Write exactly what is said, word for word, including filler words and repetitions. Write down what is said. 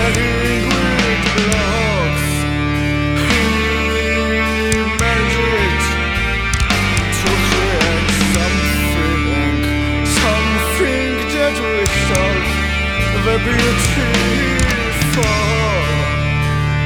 playing with blocks. He managed to create something, something that we thought the beauty